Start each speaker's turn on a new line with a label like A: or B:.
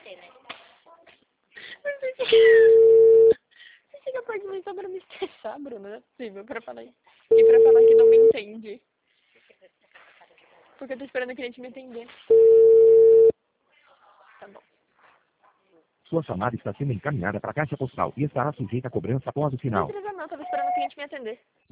A: você, né?
B: Você chega perto de mim só pra me estressar, Bruna. Não é possível. Pra falar... E pra falar que não me entende. Porque eu tô esperando o cliente me entender. Tá bom.
C: Sua chamada está sendo encaminhada para a caixa postal e estará sujeita a cobrança após o
B: Não
C: sinal.
B: precisa não, tava esperando o cliente me atender.